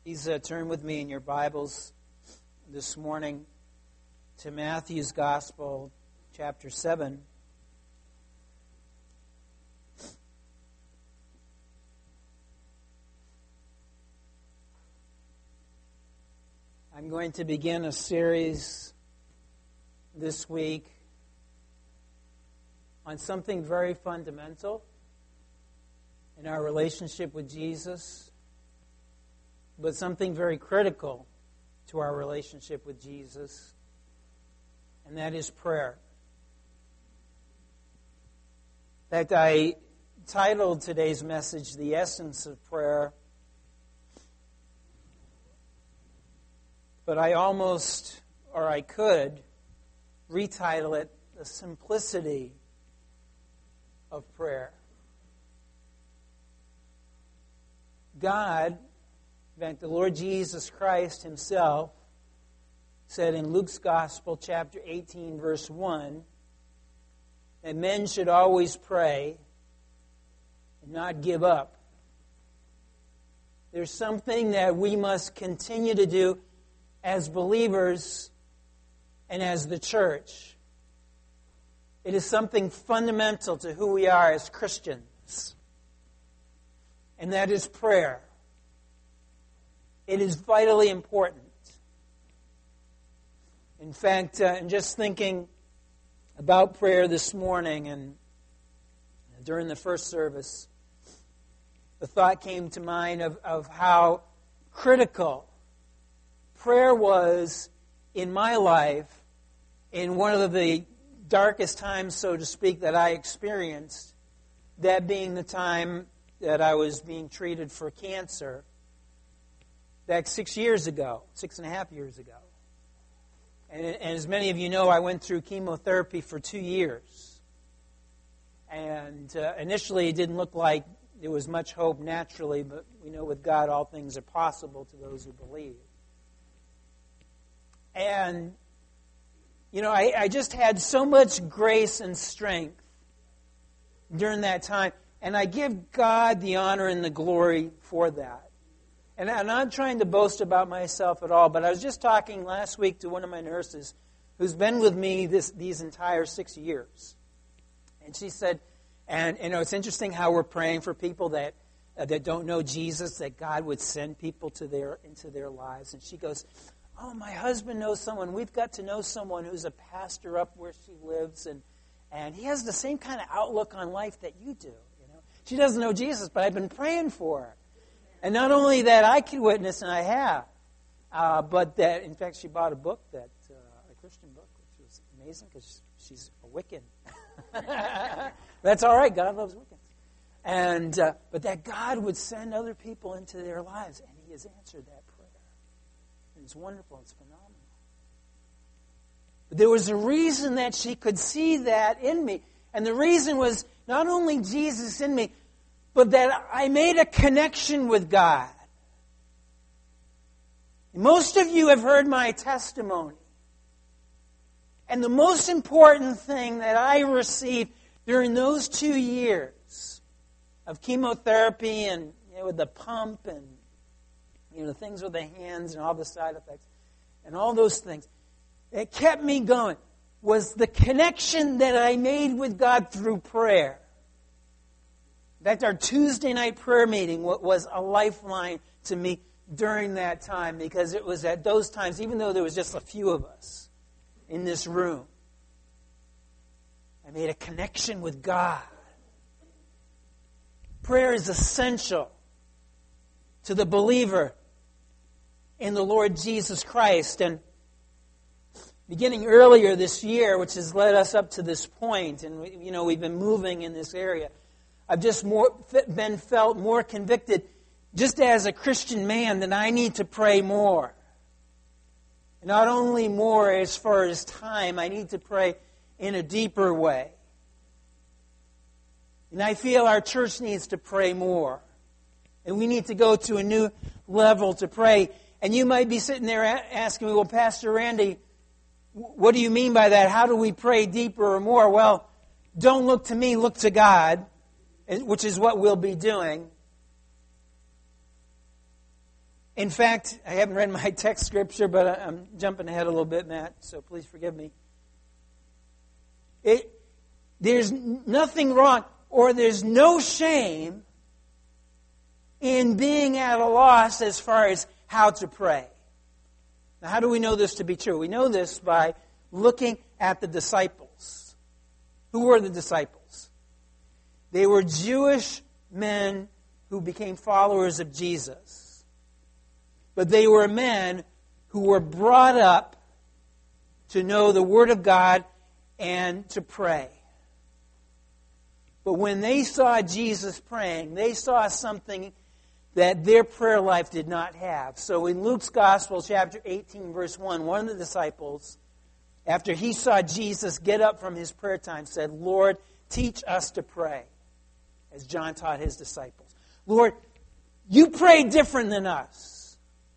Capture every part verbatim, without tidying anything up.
Please uh, turn with me in your Bibles this morning to Matthew's Gospel, chapter seven. I'm going to begin a series this week on something very fundamental in our relationship with Jesus, but something very critical to our relationship with Jesus, and that is prayer. In fact, I titled today's message, The Essence of Prayer, but I almost, or I could, retitle it, The Simplicity of Prayer. God, in fact, the Lord Jesus Christ Himself said in Luke's Gospel, chapter eighteen, verse one, that men should always pray and not give up. There's something that we must continue to do as believers and as the church. It is something fundamental to who we are as Christians, and that is prayer. It is vitally important. In fact, uh, in just thinking about prayer this morning and during the first service, the thought came to mind of, of how critical prayer was in my life in one of the darkest times, so to speak, that I experienced, that being the time that I was being treated for cancer back six years ago, six and a half years ago. And, and as many of you know, I went through chemotherapy for two years. And uh, initially it didn't look like there was much hope naturally, but we know with God all things are possible to those who believe. And, you know, I, I just had so much grace and strength during that time. And I give God the honor and the glory for that. And I'm not trying to boast about myself at all, but I was just talking last week to one of my nurses who's been with me this, these entire six years. And she said, and you know, it's interesting how we're praying for people that uh, that don't know Jesus, that God would send people to their into their lives. And she goes, oh, my husband knows someone. We've got to know someone who's a pastor up where she lives, and, and he has the same kind of outlook on life that you do. You know, she doesn't know Jesus, but I've been praying for her. And not only that I can witness, and I have, uh, but that, in fact, she bought a book, that uh, a Christian book, which was amazing because she's a Wiccan. That's all right. God loves Wiccans. And uh, but that God would send other people into their lives, and He has answered that prayer. And it's wonderful. It's phenomenal. But there was a reason that she could see that in me, and the reason was not only Jesus in me, but that I made a connection with God. Most of you have heard my testimony. And the most important thing that I received during those two years of chemotherapy and, you know, with the pump and, you know, the things with the hands and all the side effects and all those things, that kept me going was the connection that I made with God through prayer. In fact, our Tuesday night prayer meeting was a lifeline to me during that time, because it was at those times, even though there was just a few of us in this room, I made a connection with God. Prayer is essential to the believer in the Lord Jesus Christ. And beginning earlier this year, which has led us up to this point, and we, you know, we've been moving in this area, I've just more been felt more convicted, just as a Christian man, that I need to pray more. Not only more as far as time, I need to pray in a deeper way. And I feel our church needs to pray more. And we need to go to a new level to pray. And you might be sitting there asking me, well, Pastor Randy, what do you mean by that? How do we pray deeper or more? Well, don't look to me, look to God, which is what we'll be doing. In fact, I haven't read my text scripture, but I'm jumping ahead a little bit, Matt, so please forgive me. It, there's nothing wrong, or there's no shame in being at a loss as far as how to pray. Now, how do we know this to be true? We know this by looking at the disciples. Who were the disciples? They were Jewish men who became followers of Jesus. But they were men who were brought up to know the Word of God and to pray. But when they saw Jesus praying, they saw something that their prayer life did not have. So in Luke's Gospel, chapter eighteen, verse one, one of the disciples, after he saw Jesus get up from his prayer time, said, "Lord, teach us to pray," as John taught his disciples. Lord, you pray different than us.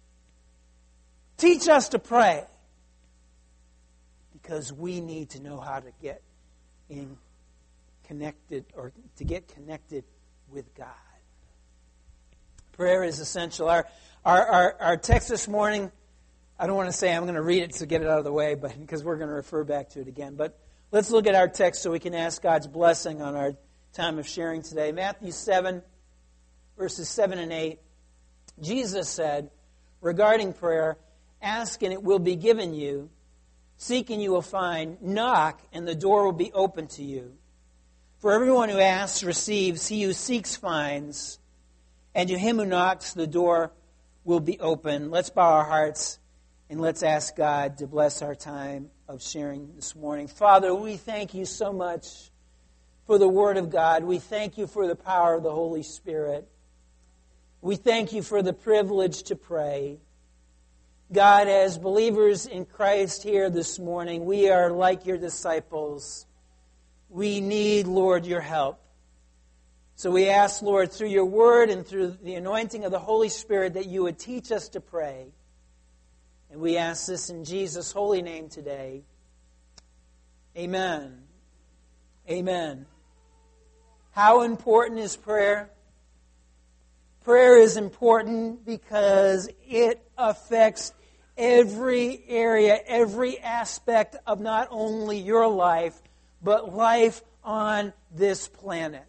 Teach us to pray, because we need to know how to get in connected, or to get connected with God. Prayer is essential. Our, our, our, our text this morning, I don't want to say I'm going to read it to get it out of the way, but because we're going to refer back to it again. But let's look at our text so we can ask God's blessing on our time of sharing today. Matthew seven, verses seven and eight. Jesus said, regarding prayer, "Ask and it will be given you. Seek and you will find. Knock and the door will be opened to you. For everyone who asks receives. He who seeks finds. And to him who knocks, the door will be open." Let's bow our hearts and let's ask God to bless our time of sharing this morning. Father, we thank you so much for the Word of God. We thank you for the power of the Holy Spirit. We thank you for the privilege to pray. God, as believers in Christ here this morning, we are like your disciples. We need, Lord, your help. So we ask, Lord, through your word and through the anointing of the Holy Spirit, that you would teach us to pray. And we ask this in Jesus' holy name today. Amen. Amen. How important is prayer? Prayer is important because it affects every area, every aspect of not only your life, but life on this planet.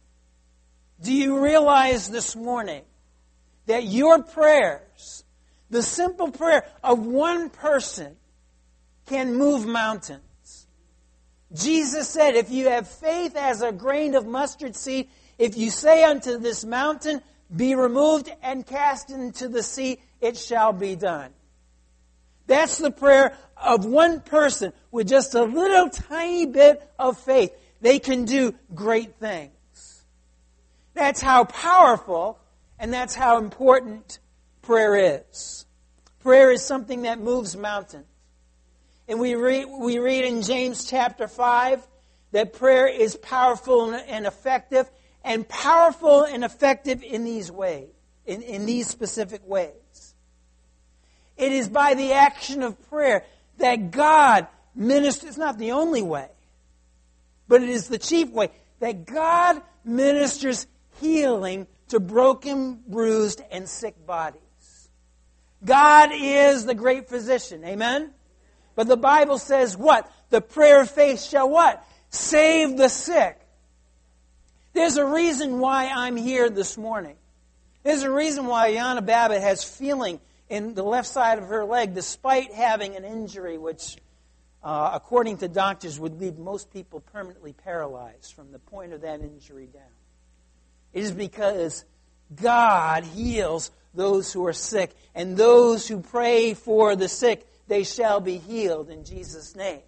Do you realize this morning that your prayers, the simple prayer of one person, can move mountains? Jesus said, if you have faith as a grain of mustard seed, if you say unto this mountain, be removed and cast into the sea, it shall be done. That's the prayer of one person with just a little tiny bit of faith. They can do great things. That's how powerful and that's how important prayer is. Prayer is something that moves mountains. And we read, we read in James chapter five that prayer is powerful and effective, and powerful and effective in these ways, in, in these specific ways. It is by the action of prayer that God ministers. It's not the only way, but it is the chief way that God ministers healing to broken, bruised, and sick bodies. God is the great physician. Amen? But the Bible says what? The prayer of faith shall what? Save the sick. There's a reason why I'm here this morning. There's a reason why Yana Babbitt has feeling in the left side of her leg despite having an injury which, uh, according to doctors, would leave most people permanently paralyzed from the point of that injury down. It is because God heals those who are sick, and those who pray for the sick, they shall be healed in Jesus' name.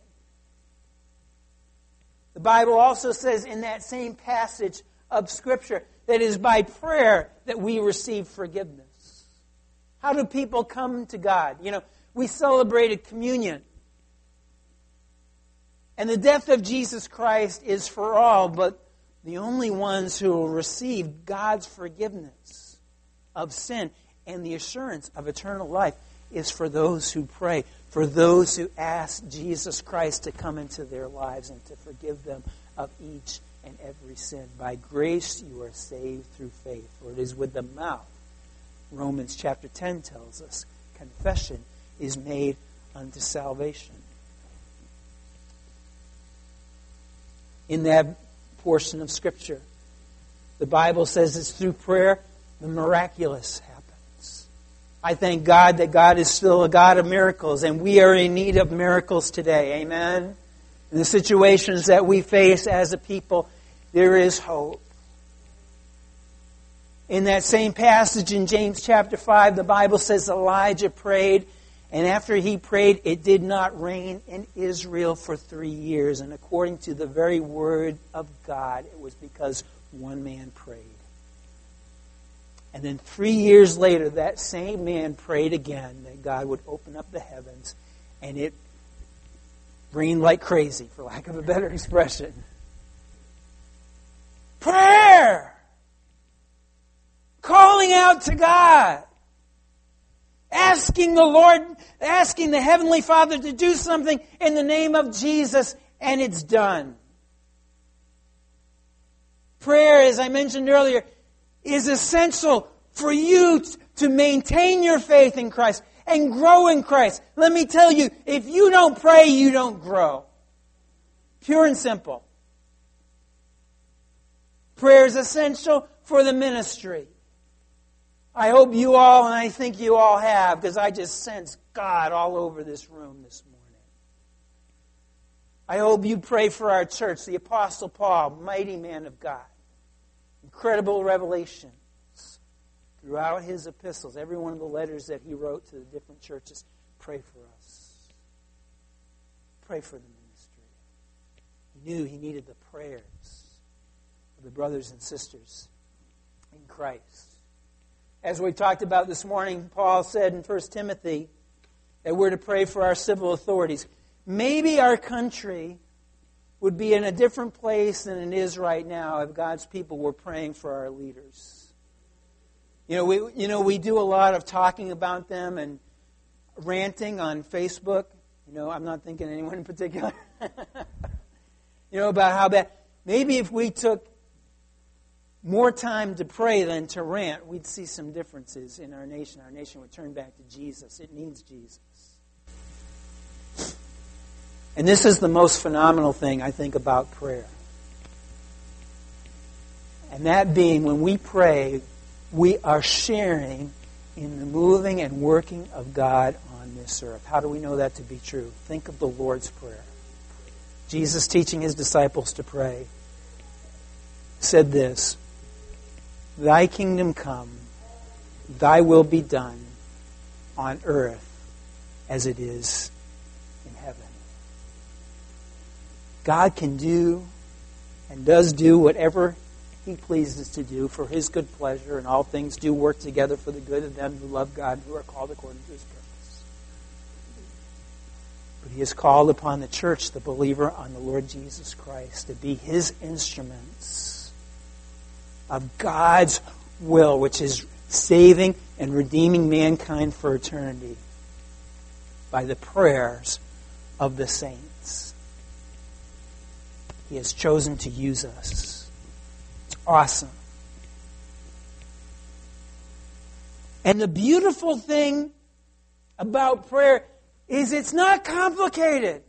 The Bible also says in that same passage of Scripture that it is by prayer that we receive forgiveness. How do people come to God? You know, we celebrated communion. And the death of Jesus Christ is for all, but the only ones who will receive God's forgiveness of sin and the assurance of eternal life is for those who pray, for those who ask Jesus Christ to come into their lives and to forgive them of each and every sin. By grace you are saved through faith, for it is with the mouth Romans chapter ten tells us. Confession is made unto salvation. In that portion of Scripture, the Bible says it's through prayer the miraculous happens. I thank God that God is still a God of miracles, and we are in need of miracles today. Amen? In the situations that we face as a people, there is hope. In that same passage in James chapter five, the Bible says Elijah prayed, and after he prayed, it did not rain in Israel for three years. And according to the very word of God, it was because one man prayed. And then three years later, that same man prayed again that God would open up the heavens, and it rained like crazy, for lack of a better expression. Prayer! Calling out to God. Asking the Lord, asking the Heavenly Father to do something in the name of Jesus, and it's done. Prayer, as I mentioned earlier, is essential for you to maintain your faith in Christ and grow in Christ. Let me tell you, if you don't pray, you don't grow. Pure and simple. Prayer is essential for the ministry. I hope you all, and I think you all have, because I just sense God all over this room this morning. I hope you pray for our church, the Apostle Paul, mighty man of God. Incredible revelations throughout his epistles, every one of the letters that he wrote to the different churches. Pray for us. Pray for the ministry. He knew he needed the prayers of the brothers and sisters in Christ. As we talked about this morning, Paul said in First Timothy that we're to pray for our civil authorities. Maybe our country would be in a different place than it is right now if God's people were praying for our leaders. You know, we you know we do a lot of talking about them and ranting on Facebook. You know, I'm not thinking anyone in particular. You know, about how bad. Maybe if we took more time to pray than to rant, we'd see some differences in our nation. Our nation would turn back to Jesus. It needs Jesus. And this is the most phenomenal thing, I think, about prayer. And that being, when we pray, we are sharing in the moving and working of God on this earth. How do we know that to be true? Think of the Lord's Prayer. Jesus, teaching his disciples to pray, said this: Thy kingdom come, thy will be done on earth as it is in heaven. God can do and does do whatever he pleases to do for his good pleasure, and all things do work together for the good of them who love God and who are called according to his purpose. But he has called upon the church, the believer, on the Lord Jesus Christ, to be his instruments of God's will, which is saving and redeeming mankind for eternity by the prayers of the saints. He has chosen to use us. It's awesome. And the beautiful thing about prayer is it's not complicated.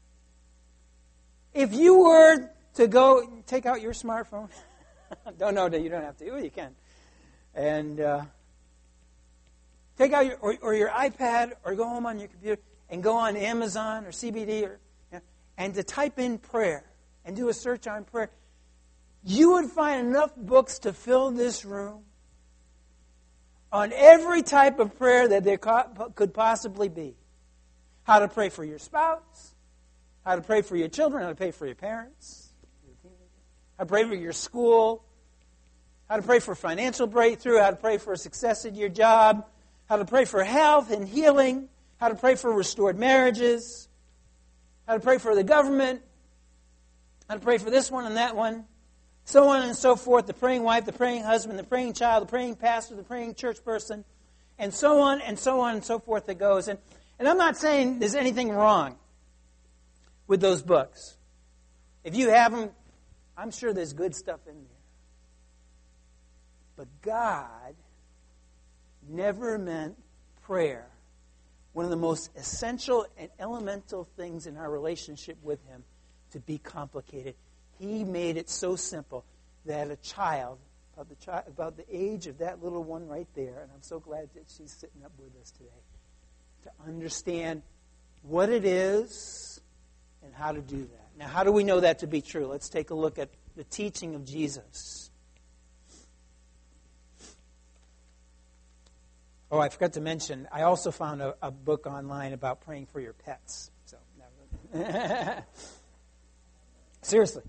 If you were to go, take out your smartphone. Don't know that you don't have to. You can. And uh, take out your, or, or your iPad, or go home on your computer and go on Amazon or C B D, or, you know, and to type in prayer and do a search on prayer. You would find enough books to fill this room on every type of prayer that there could possibly be. How to pray for your spouse, how to pray for your children, how to pray for your parents, how to pray for your school, how to pray for financial breakthrough, how to pray for success at your job, how to pray for health and healing, how to pray for restored marriages, how to pray for the government, how to pray for this one and that one, so on and so forth, the praying wife, the praying husband, the praying child, the praying pastor, the praying church person, and so on and so on and so forth it goes. And, and I'm not saying there's anything wrong with those books. If you have them, I'm sure there's good stuff in there. But God never meant prayer, one of the most essential and elemental things in our relationship with Him, to be complicated. He made it so simple that a child, about the, child, about the age of that little one right there, and I'm so glad that she's sitting up with us today, to understand what it is and how to do that. Now, how do we know that to be true? Let's take a look at the teaching of Jesus. Oh, I forgot to mention, I also found a, a book online about praying for your pets. So, seriously.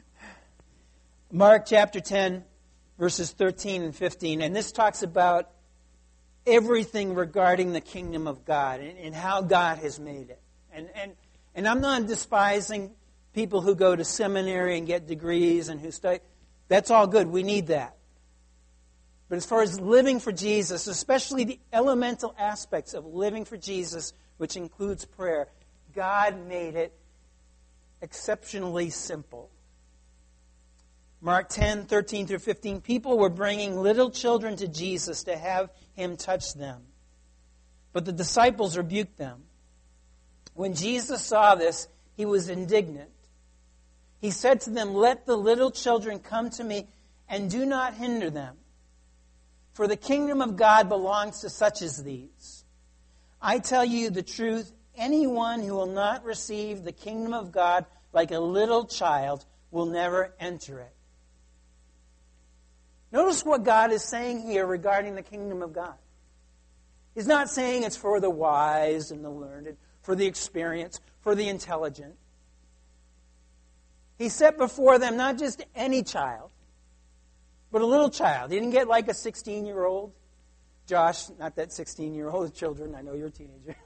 Mark chapter ten, verses thirteen and fifteen. And this talks about everything regarding the kingdom of God and, and how God has made it. And, and, and I'm not despising people who go to seminary and get degrees and who study. That's all good. We need that. But as far as living for Jesus, especially the elemental aspects of living for Jesus, which includes prayer, God made it exceptionally simple. Mark ten, thirteen through fifteen, people were bringing little children to Jesus to have Him touch them. But the disciples rebuked them. When Jesus saw this, He was indignant. He said to them, "Let the little children come to me, and do not hinder them. For the kingdom of God belongs to such as these. I tell you the truth, anyone who will not receive the kingdom of God like a little child will never enter it." Notice what God is saying here regarding the kingdom of God. He's not saying it's for the wise and the learned, for the experienced, for the intelligent. He set before them not just any child, but a little child. He didn't get like a sixteen-year-old. Josh, not that sixteen-year-old children. I know you're a teenager.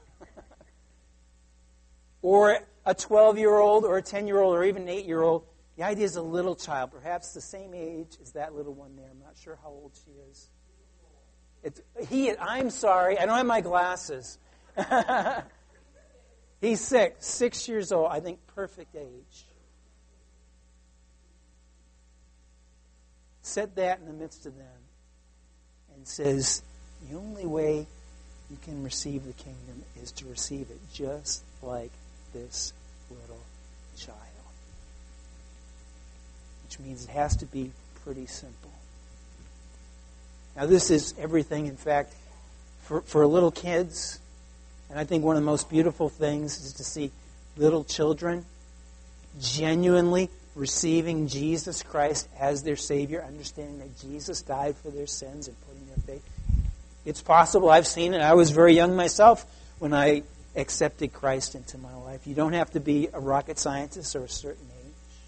Or a twelve-year-old or a ten-year-old or even an eight-year-old. The idea is a little child, perhaps the same age as that little one there. I'm not sure how old she is. It's, he, I'm sorry, I don't have my glasses. He's six, six years old. I think perfect age. Set that in the midst of them and says, the only way you can receive the kingdom is to receive it just like this little child. Which means it has to be pretty simple. Now this is everything, in fact, for, for little kids. And I think one of the most beautiful things is to see little children genuinely receiving Jesus Christ as their Savior, understanding that Jesus died for their sins and putting their faith. It's possible. I've seen it. I was very young myself when I accepted Christ into my life. You don't have to be a rocket scientist or a certain age.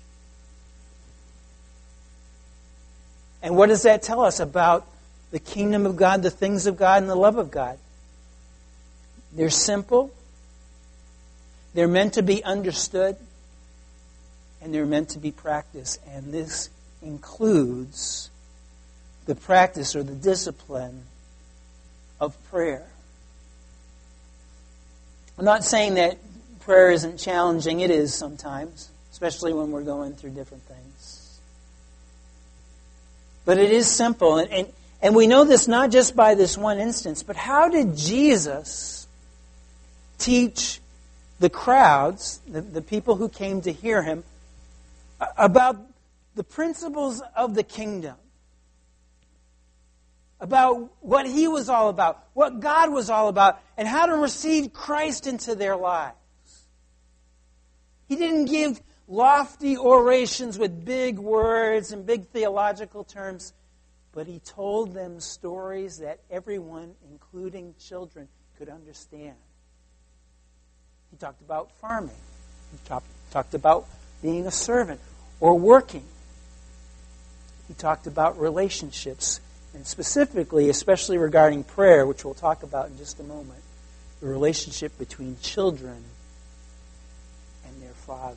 And what does that tell us about the kingdom of God, the things of God, and the love of God? They're simple. They're meant to be understood. And they're meant to be practiced. And this includes the practice or the discipline of prayer. I'm not saying that prayer isn't challenging. It is sometimes, especially when we're going through different things. But it is simple. And, and, and we know this not just by this one instance, but how did Jesus teach the crowds, the, the people who came to hear Him, about the principles of the kingdom? About what He was all about, what God was all about, and how to receive Christ into their lives. He didn't give lofty orations with big words and big theological terms, but He told them stories that everyone, including children, could understand. He talked about farming. He talked, talked about being a servant or working. He talked about relationships, and specifically, especially regarding prayer, which we'll talk about in just a moment, the relationship between children and their Father.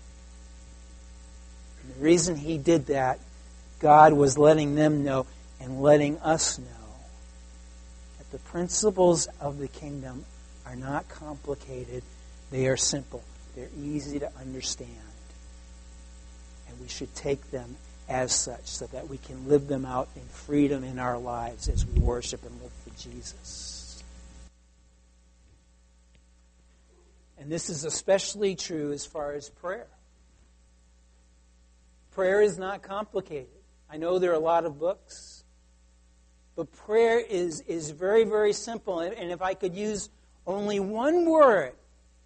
And the reason He did that, God was letting them know and letting us know that the principles of the kingdom are not complicated. They are simple. They're easy to understand. And we should take them as such so that we can live them out in freedom in our lives as we worship and live for Jesus. And this is especially true as far as prayer. Prayer is not complicated. I know there are a lot of books, but prayer is, is very, very simple. And if I could use only one word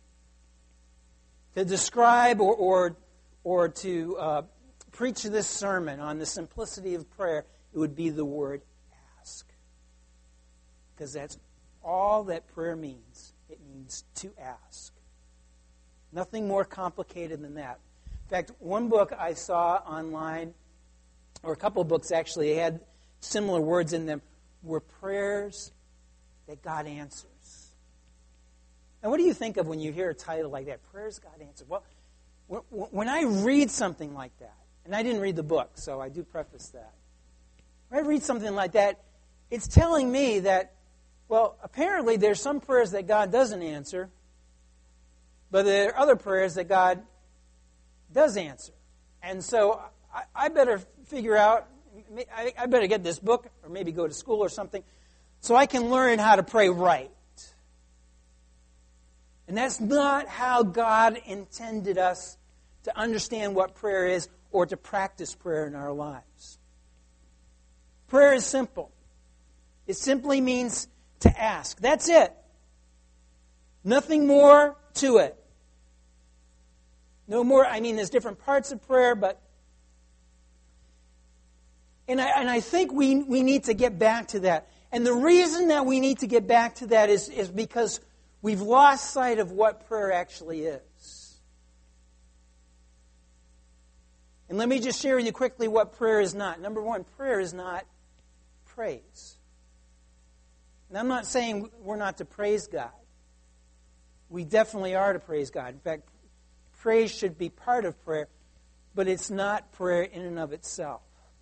to describe or or, or to uh, preach this sermon on the simplicity of prayer, it would be the word ask. Because that's all that prayer means. It means to ask. Nothing more complicated than that. In fact, one book I saw online, or a couple of books actually, had similar words in them, were prayers that God answers. And what do you think of when you hear a title like that, Prayers God Answers? Well, when I read something like that, and I didn't read the book, so I do preface that. When I read something like that, it's telling me that, well, apparently there's some prayers that God doesn't answer, but there are other prayers that God does answer. And so I, I better figure out, I, I better get this book, or maybe go to school or something, so I can learn how to pray right. And that's not how God intended us to understand what prayer is or to practice prayer in our lives. Prayer is simple. It simply means to ask. That's it. Nothing more to it. No more, I mean, there's different parts of prayer, but and I, and I think we, we need to get back to that. And the reason that we need to get back to that is, is because we've lost sight of what prayer actually is. And let me just share with you quickly what prayer is not. Number one, prayer is not praise. And I'm not saying we're not to praise God. We definitely are to praise God. In fact, praise should be part of prayer, but it's not prayer in and of itself.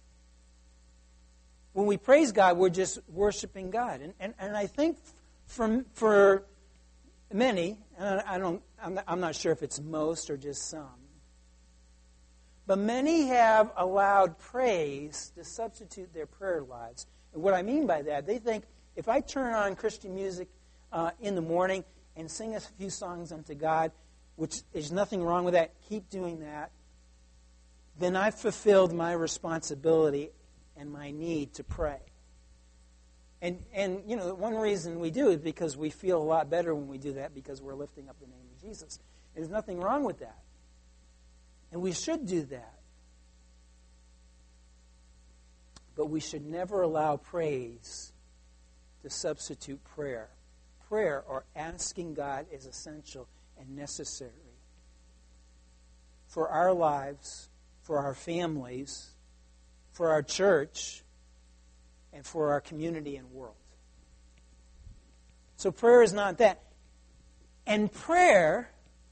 When we praise God, we're just worshiping God. And, and, and I think for, for many, and I don't, I'm not, I'm not sure if it's most or just some, but many have allowed praise to substitute their prayer lives. And what I mean by that, they think if I turn on Christian music uh, in the morning and sing a few songs unto God, which there's nothing wrong with that, keep doing that, then I've fulfilled my responsibility and my need to pray. And, and you know, one reason we do is because we feel a lot better when we do that because we're lifting up the name of Jesus. There's nothing wrong with that. And we should do that. But we should never allow praise to substitute prayer. Prayer, or asking God, is essential and necessary for our lives, for our families, for our church, and for our community and world. So prayer is not that. And prayer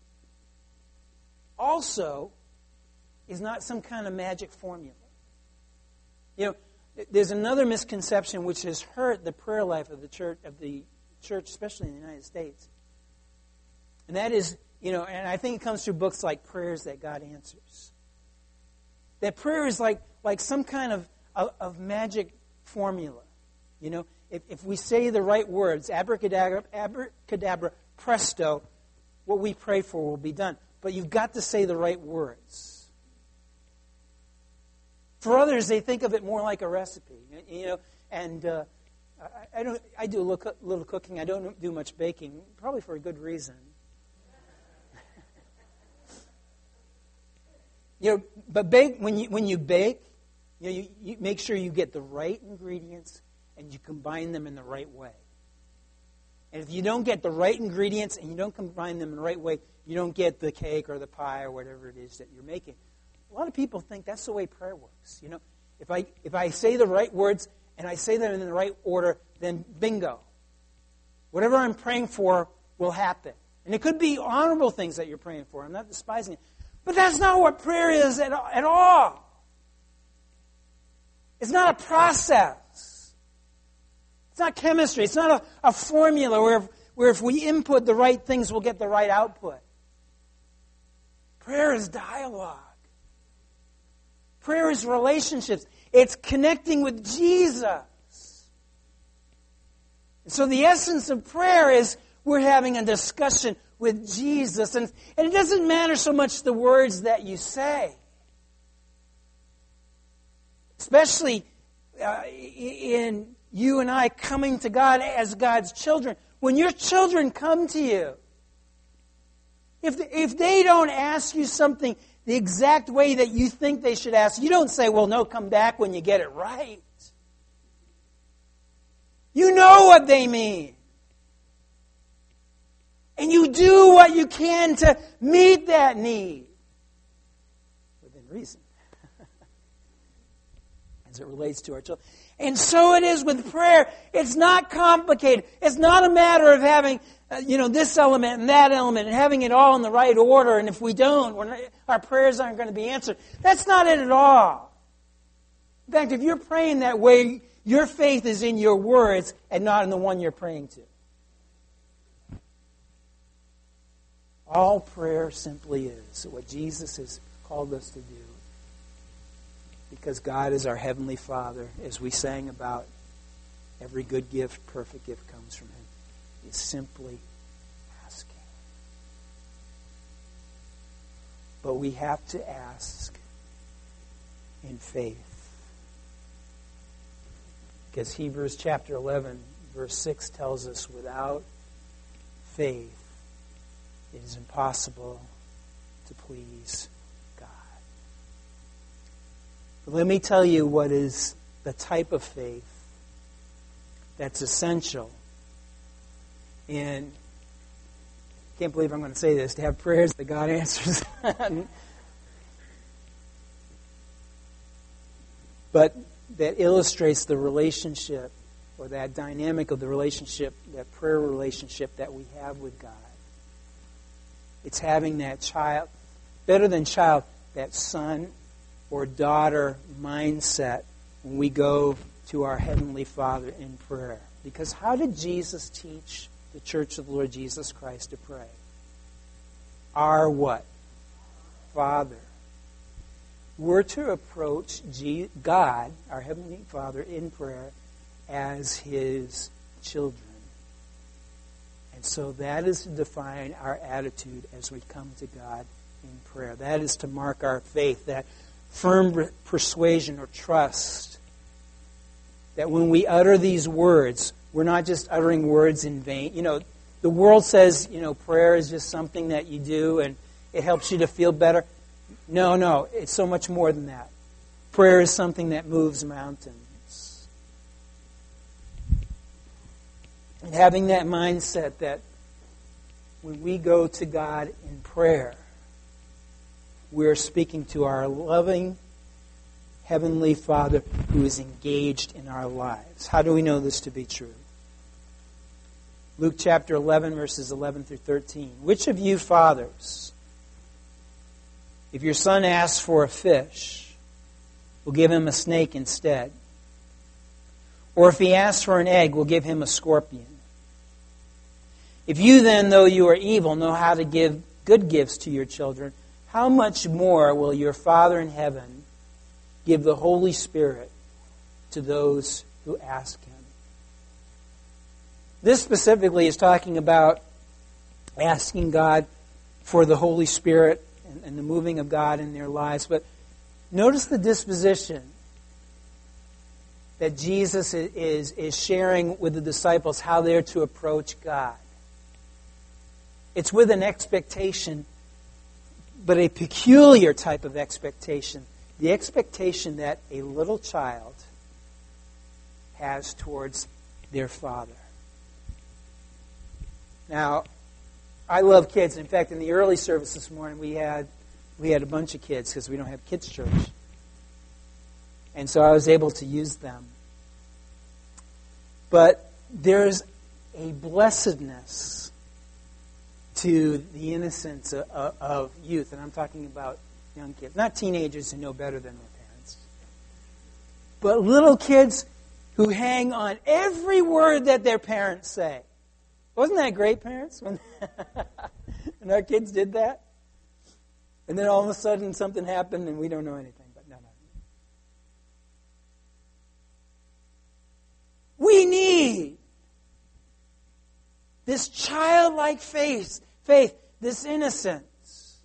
also is not some kind of magic formula. You know, there's another misconception which has hurt the prayer life of the church, of the church, especially in the United States. And that is, you know, and I think it comes through books like Prayers That God Answers. That prayer is like, like some kind of, of, of magic formula. You know, if, if we say the right words, abracadabra, abracadabra, presto, what we pray for will be done. But you've got to say the right words. For others, they think of it more like a recipe. You know, and uh, I, I don't. I do a little, little cooking. I don't do much baking, probably for a good reason. You know, but bake when you when you bake, you know, you, you make sure you get the right ingredients and you combine them in the right way. And if you don't get the right ingredients and you don't combine them in the right way, you don't get the cake or the pie or whatever it is that you're making. A lot of people think that's the way prayer works. You know, if I if I say the right words and I say them in the right order, then bingo. Whatever I'm praying for will happen. And it could be honorable things that you're praying for. I'm not despising it. But that's not what prayer is at, at all. It's not a process. It's not chemistry. It's not a, a formula where if, where if we input the right things, we'll get the right output. Prayer is dialogue. Prayer is relationships. It's connecting with Jesus. So the essence of prayer is we're having a discussion with Jesus. And, and it doesn't matter so much the words that you say. Especially uh, in you and I coming to God as God's children. When your children come to you, if, if they don't ask you something the exact way that you think they should ask, you don't say, well, no, come back when you get it right. You know what they mean. And you do what you can to meet that need. Within reason. As it relates to our children. And so it is with prayer. It's not complicated. It's not a matter of having, uh, you know, this element and that element and having it all in the right order. And if we don't, we're not, our prayers aren't going to be answered. That's not it at all. In fact, if you're praying that way, your faith is in your words and not in the one you're praying to. All prayer simply is what Jesus has called us to do. Because God is our Heavenly Father, as we sang about, every good gift, perfect gift comes from Him. Is simply asking. But we have to ask in faith. Because Hebrews chapter eleven, verse six tells us, without faith, it is impossible to please God. But let me tell you what is the type of faith that's essential. And I can't believe I'm going to say this, to have prayers that God answers. But that illustrates the relationship, or that dynamic of the relationship, that prayer relationship that we have with God. It's having that child, better than child, that son or daughter mindset when we go to our Heavenly Father in prayer. Because how did Jesus teach the Church of the Lord Jesus Christ to pray? Our what? Father. We're to approach God, our Heavenly Father, in prayer as His children. And so that is to define our attitude as we come to God in prayer. That is to mark our faith, that firm persuasion or trust that when we utter these words, we're not just uttering words in vain. You know, the world says, you know, prayer is just something that you do and it helps you to feel better. No, no, it's so much more than that. Prayer is something that moves mountains. And having that mindset that when we go to God in prayer, we're speaking to our loving Heavenly Father who is engaged in our lives. How do we know this to be true? Luke chapter eleven, verses eleven through thirteen. Which of you fathers, if your son asks for a fish, will give him a snake instead? Or if he asks for an egg, will give him a scorpion? If you then, though you are evil, know how to give good gifts to your children, how much more will your Father in heaven give the Holy Spirit to those who ask Him? This specifically is talking about asking God for the Holy Spirit and, and the moving of God in their lives. But notice the disposition that Jesus is, is sharing with the disciples how they're to approach God. It's with an expectation, but a peculiar type of expectation. The expectation that a little child has towards their father. Now, I love kids. In fact, in the early service this morning, we had we had a bunch of kids because we don't have kids' church. And so I was able to use them. But there's a blessedness to the innocence of, of youth. And I'm talking about young kids. Not teenagers who know better than their parents. But little kids who hang on every word that their parents say. Wasn't that great, parents? When, when our kids did that? And then all of a sudden something happened and we don't know anything. But no, no. We need this childlike faith, faith, this innocence.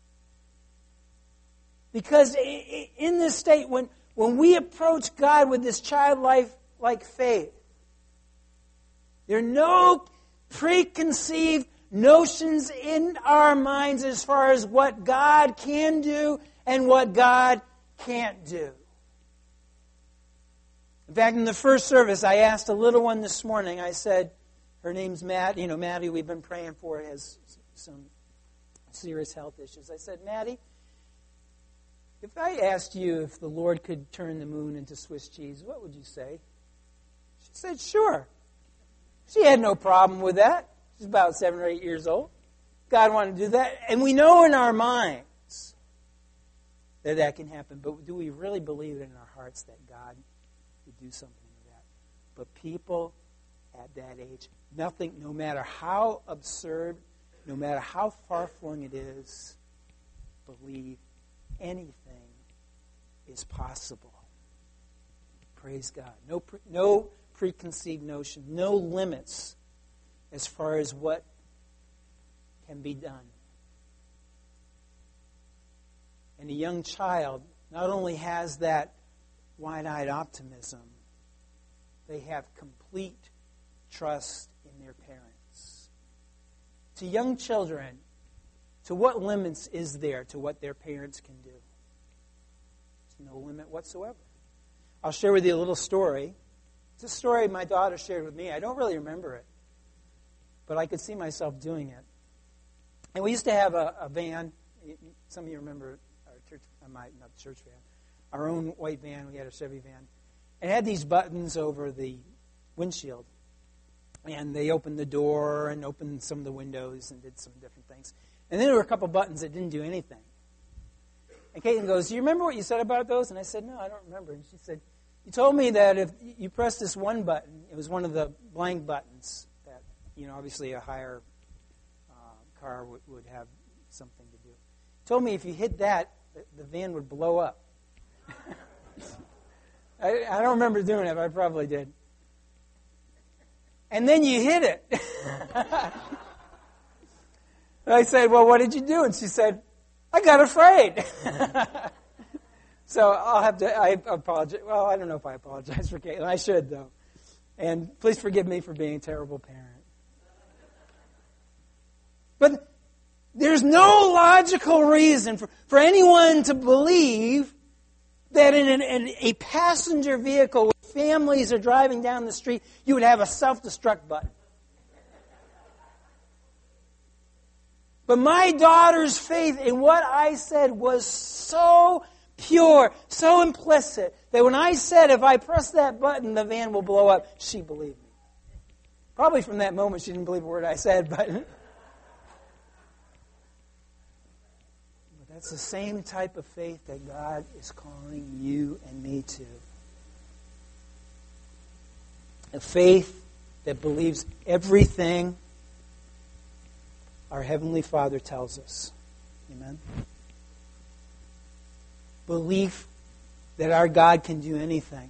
Because in this state, when, when we approach God with this childlike like faith, there are no preconceived notions in our minds as far as what God can do and what God can't do. In fact, in the first service, I asked a little one this morning, I said, her name's Matt, you know, Maddie, we've been praying for, has some serious health issues. I said, Maddie, if I asked you if the Lord could turn the moon into Swiss cheese, what would you say? She said, sure. She had no problem with that. She's about seven or eight years old. God wanted to do that. And we know in our minds that that can happen. But do we really believe it in our hearts that God would do something like that? But people at that age, nothing, no matter how absurd, no matter how far-flung it is, believe anything is possible. Praise God. No, pre- no preconceived notion, no limits as far as what can be done. And a young child not only has that wide-eyed optimism, they have complete trust in their parents. To young children, to what limits is there to what their parents can do? There's no limit whatsoever. I'll share with you a little story. It's a story my daughter shared with me. I don't really remember it, but I could see myself doing it. And we used to have a, a van. Some of you remember our church, my, not the church van, our own white van. We had a Chevy van. It had these buttons over the windshield. And they opened the door and opened some of the windows and did some different things. And then there were a couple buttons that didn't do anything. And Caitlin goes, do you remember what you said about those? And I said, no, I don't remember. And she said, you told me that if you press this one button, it was one of the blank buttons that, you know, obviously a higher uh, car would, would have something to do. You told me if you hit that, the, the van would blow up. I, I don't remember doing it, but I probably did. And then you hit it. And I said, well, what did you do? And she said, I got afraid. So I'll have to, I apologize. Well, I don't know if I apologize for Caitlin. I should, though. And please forgive me for being a terrible parent. But there's no logical reason for, for anyone to believe that in, an, in a passenger vehicle where families are driving down the street, you would have a self-destruct button. But my daughter's faith in what I said was so pure, so implicit, that when I said if I press that button, the van will blow up, she believed me. Probably from that moment she didn't believe a word I said, but... but that's the same type of faith that God is calling you and me to. A faith that believes everything our Heavenly Father tells us. Amen? Belief that our God can do anything.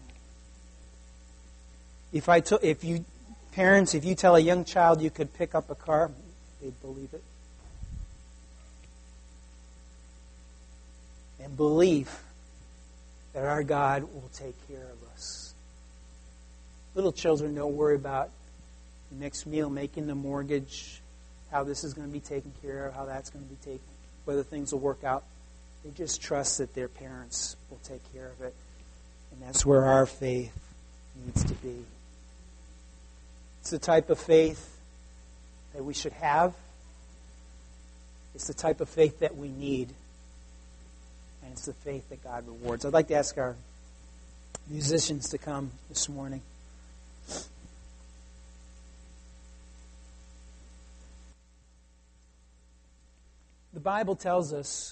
If I to, if you parents, if you tell a young child you could pick up a car, they'd believe it. And belief that our God will take care of us. Little children don't worry about the next meal, making the mortgage, how this is going to be taken care of, how that's going to be taken, whether things will work out. They just trust that their parents will take care of it. And that's where our faith needs to be. It's the type of faith that we should have. It's the type of faith that we need. And it's the faith that God rewards. I'd like to ask our musicians to come this morning. The Bible tells us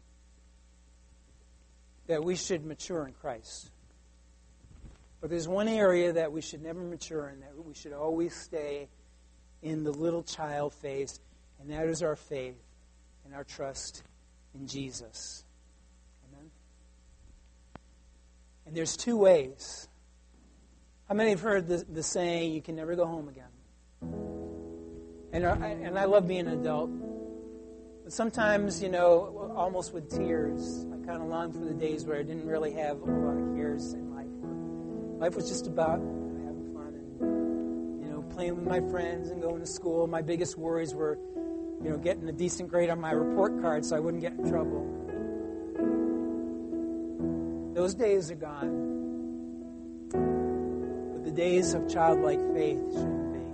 that we should mature in Christ. But there's one area that we should never mature in, that we should always stay in the little child phase, and that is our faith and our trust in Jesus. Amen? And there's two ways How many have heard the, the saying, you can never go home again? And I, and I love being an adult. But sometimes, you know, almost with tears, I kind of long for the days where I didn't really have a lot of cares in life. Life was just about having fun and, you know, playing with my friends and going to school. My biggest worries were, you know, getting a decent grade on my report card so I wouldn't get in trouble. Those days are gone. But the days of childlike faith shouldn't be.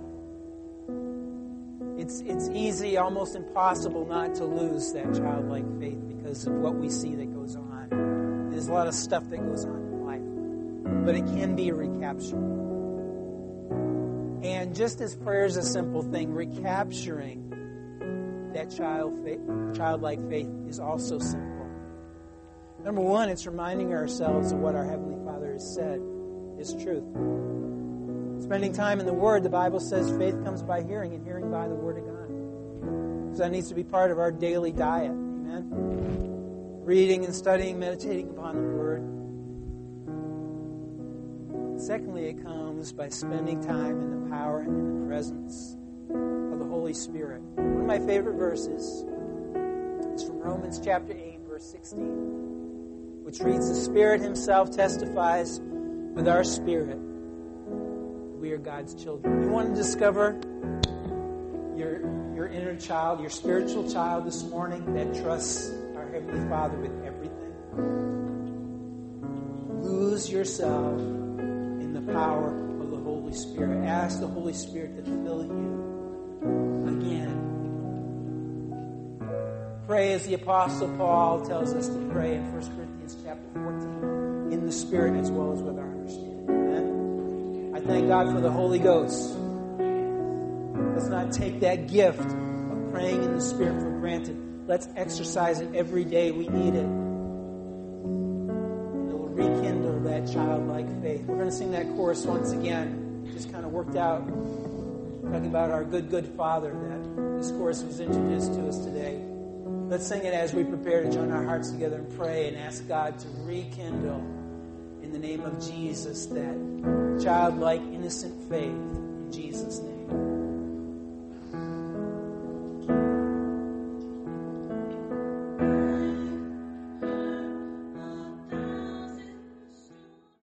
It's, it's easy, almost impossible not to lose that childlike faith because of what we see that goes on. There's a lot of stuff that goes on in life. But it can be recaptured. And just as prayer is a simple thing, recapturing that child faith, childlike faith is also simple. Number one, it's reminding ourselves of what our Heavenly Father has said is truth. Spending time in the Word, the Bible says faith comes by hearing, and hearing by the Word of God. So that needs to be part of our daily diet. Amen? Reading and studying, meditating upon the Word. Secondly, it comes by spending time in the power and in the presence of the Holy Spirit. One of my favorite verses is from Romans chapter eight, verse sixteen, which reads, "The Spirit Himself testifies with our spirit we are God's children." You want to discover your, your inner child, your spiritual child this morning that trusts our Heavenly Father with everything? Lose yourself in the power of the Holy Spirit. Ask the Holy Spirit to fill you again. Pray as the Apostle Paul tells us to pray in First Corinthians chapter fourteen, in the Spirit as well as with our understanding. Amen? I thank God for the Holy Ghost. Let's not take that gift of praying in the Spirit for granted. Let's exercise it every day. We need it. It will rekindle that childlike faith. We're going to sing that chorus once again. It just kind of worked out. Talking about our good, good Father, that this chorus was introduced to us today. Let's sing it as we prepare to join our hearts together and pray and ask God to rekindle, in the name of Jesus, that childlike, innocent faith in Jesus' name.